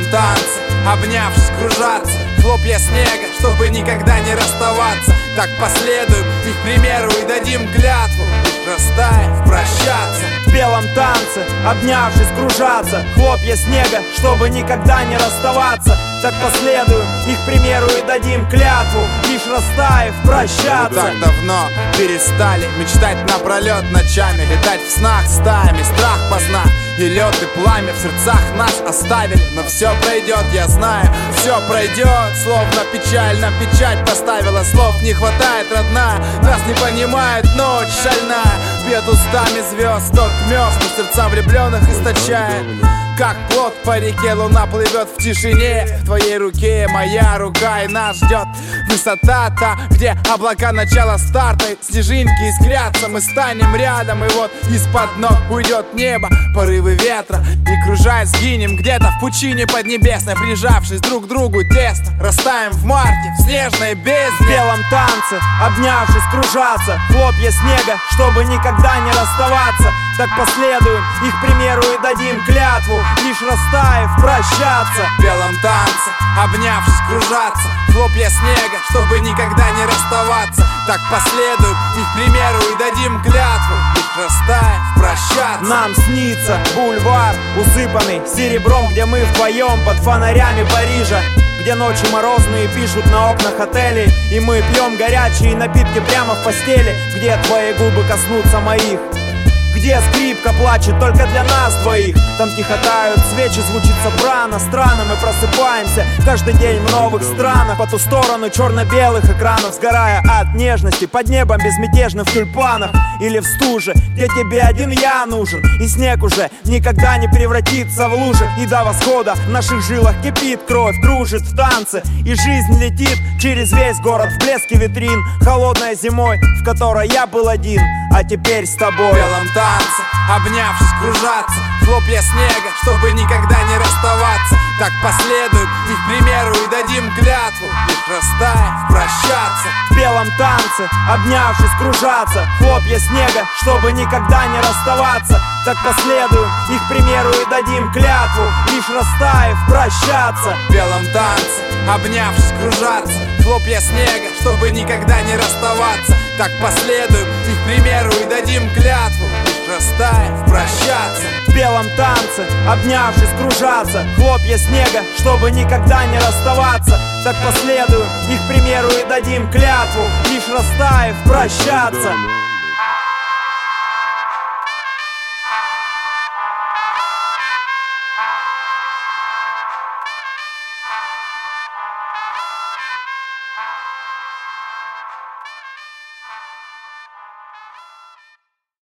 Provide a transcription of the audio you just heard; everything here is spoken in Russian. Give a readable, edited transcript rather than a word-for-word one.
танце, обнявшись, кружаться, хлопья снега, чтобы никогда не расставаться. Так последуем их примеру и дадим клятву, лишь растаяв, прощаться. В белом танце, обнявшись, кружаться, хлопья снега, чтобы никогда не расставаться. Так последуем их примеру и дадим клятву, лишь растаяв, прощаться. Так давно перестали мечтать напролет ночами, летать в снах стаями, страх познав. И лед, и пламя в сердцах нас оставили. Но все пройдет, я знаю, все пройдет. Словно печаль на печать поставила. Слов не хватает, родная, нас не понимает ночь шальная. Бьет устами звезд тот мёс, но сердца влюбленных источает. Как плот по реке, луна плывет в тишине. В твоей руке моя рука, и нас ждет высота та, где облака начала старта. Снежинки искрятся, мы станем рядом. И вот из-под ног уйдет небо, порывы ветра. И кружаясь сгинем где-то в пучине поднебесной, прижавшись друг к другу тесно, растаем в марте в снежной бездне. В белом танце, обнявшись, кружаться, хлопья снега, чтобы никогда не расставаться. Так последуем их примеру и дадим клятву, лишь растаяв, прощаться. В белом танце, обнявшись, кружаться, хлопья снега, чтобы никогда не расставаться. Так последуем их примеру и дадим клятву, лишь растаяв, прощаться. Нам снится бульвар, усыпанный серебром, где мы вдвоем под фонарями Парижа, где ночи морозные пишут на окнах отелей, и мы пьем горячие напитки прямо в постели, где твои губы коснутся моих, где скрипка плачет только для нас двоих. Там тихо тают свечи, звучит сопрано. Странно, мы просыпаемся каждый день в новых странах, по ту сторону черно-белых экранов, сгорая от нежности под небом безмятежным в тюльпанах. Или в стуже, где тебе один я нужен, и снег уже никогда не превратится в лужи. И до восхода в наших жилах кипит кровь, кружит в танце, и жизнь летит через весь город в блеске витрин. Холодной зимой, в которой я был один, а теперь с тобой. В белом танце, обнявшись, кружаться, хлопья снега, чтобы никогда не расставаться. Так последуем их примеру и дадим клятву, лишь растаяв, прощаться. В белом танце, обнявшись, кружаться, хлопья снега, чтобы никогда не расставаться. Так последуем их примеру и дадим клятву, лишь растаяв, прощаться. В белом танце, обнявшись, кружаться, хлопья снега, чтобы никогда не расставаться. Так последуем их примеру и дадим клятву, лишь растаяв, прощаться. В белом танце, обнявшись, кружаться, хлопья снега, чтобы никогда не расставаться. Так последуем их примеру и дадим клятву, лишь растаяв, прощаться.